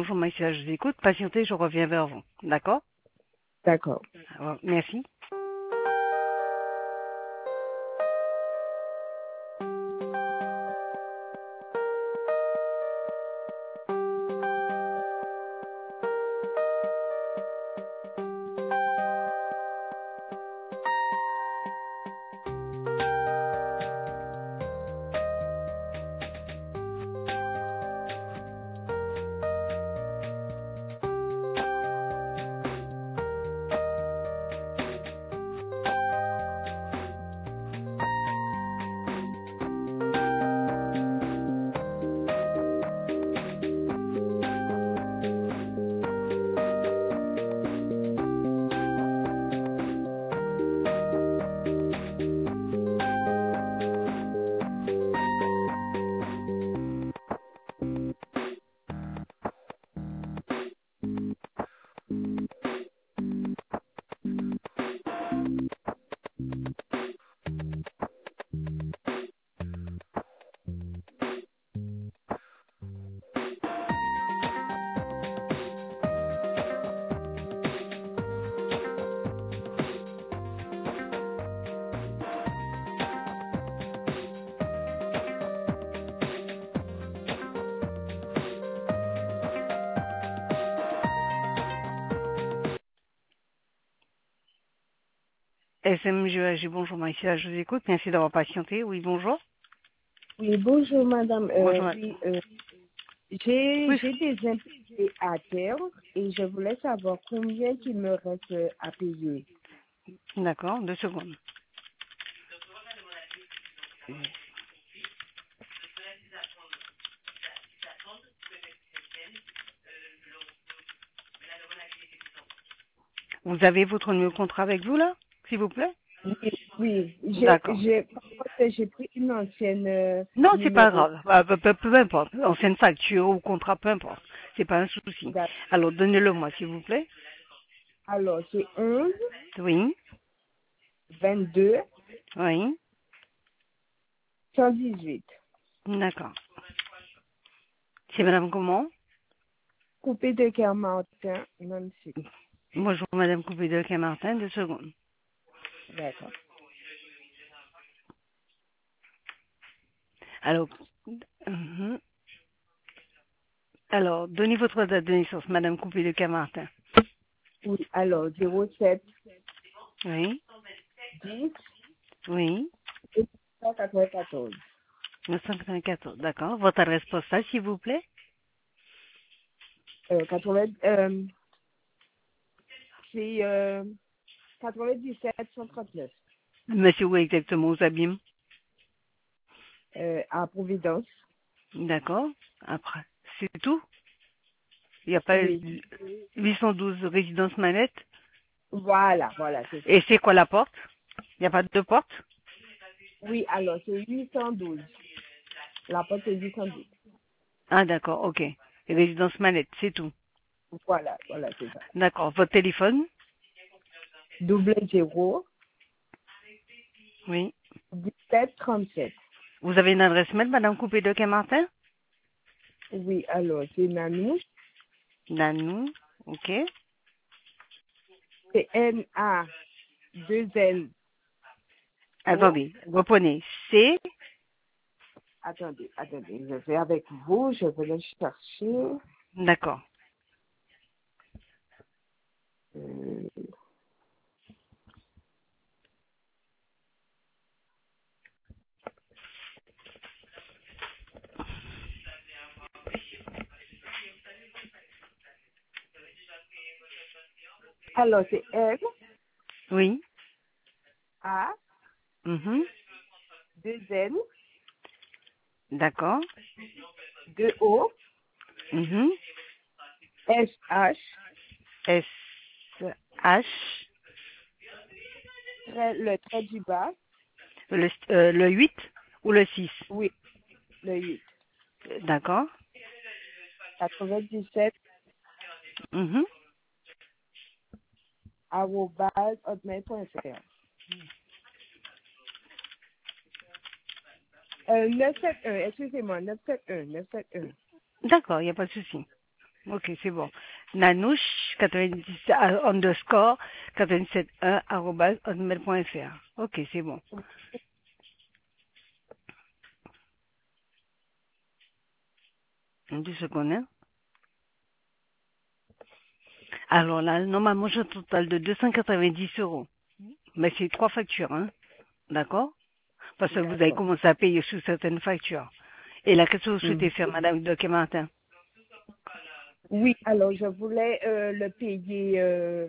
bonjour Maïssa, je vous écoute. Patientez, je reviens vers vous. D'accord? D'accord. Merci. SMGAG, bonjour Maïssa, je vous écoute. Merci d'avoir patienté. Oui, bonjour. Oui, bonjour madame. Bonjour. Oui, j'ai Oui, des impayés à terre et je voulais savoir combien il me reste à payer. d'accord, 2 secondes. Vous avez votre numéro de contrat avec vous là, s'il vous plaît? Oui, oui. D'accord. Par contre, j'ai pris une ancienne Non, c'est pas numéro. grave. Peu importe. Ancienne facture ou contrat, peu importe. C'est pas un souci. Alors, donnez-le moi, s'il vous plaît. Alors, c'est 11, Oui, 22, oui. 118. D'accord. C'est madame comment? Coupé de cœur Martin, Nancy. Bonjour madame Coupé de Camartin, 2 secondes. D'accord. Alors, alors, donnez votre date de naissance, madame Coupé de Camartin. Oui, alors 07 Oui, 10 oui. 94. 994, d'accord. Votre adresse postale, s'il vous plaît? 80, c'est 97 139 Monsieur, où exactement, aux abîmes? à Providence. D'accord. Après, c'est tout? Il n'y a pas Oui, 812 résidence Manette? voilà, voilà, c'est ça. Et c'est quoi la porte? Il n'y a pas de porte? Oui, alors c'est 812. La porte est 812. Ah, d'accord, ok. Et résidence Manette, c'est tout. Voilà, voilà, c'est ça. D'accord. Votre téléphone? Double 0 Oui. 17 37. Vous avez une adresse mail, madame Coupé de Quai-Martin? Oui, alors c'est Nanou. Nanou, ok. C'est N-A-2-L-O. Attendez, reprenez. C, Attendez, je vais avec vous, je vais le chercher. d'accord. Euh, alors c'est Oui. Mhm. N-A-2-N-2-O. D'accord. Mhm. S-H, S, H, le trait du bas, le 8 ou le 6? oui, le 8, D'accord. 97, Mhm. @hotmail.fr. 971, excusez-moi, 971. D'accord, il n'y a pas de souci. Ok, c'est bon. Nanouche, 90, underscore, 971, arrobas, hotmail.fr. Ok, c'est bon. Deux secondes, hein. Alors là, normalement, j'ai un total de 290 euros. Mais c'est 3 factures, hein. D'accord? Parce que vous avez D'accord. commencé à payer sous certaines factures. Et là, qu'est-ce que vous souhaitez Mhm. faire, Madame Doc-Martin? Oui, alors je voulais le payer.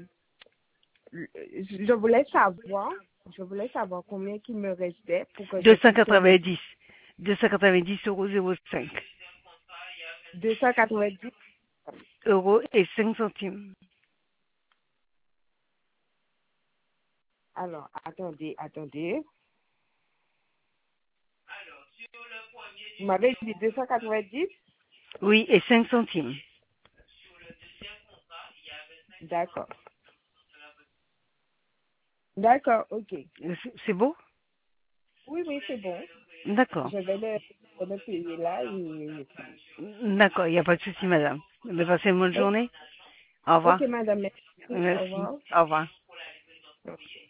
Je voulais savoir combien il me restait pour que je puisse le 290. 290 euros 05. 290. Euros et 5 centimes. Alors, attendez. Vous m'avez dit 290. Oui, et 5 centimes. D'accord. D'accord, ok. C'est beau? Oui, c'est bon. D'accord. Je vais le payer là et... D'accord, il n'y a pas de souci, madame. Mais passez une bonne Ok, journée. Au ok, revoir. madame, merci. Au Merci. revoir. Au revoir.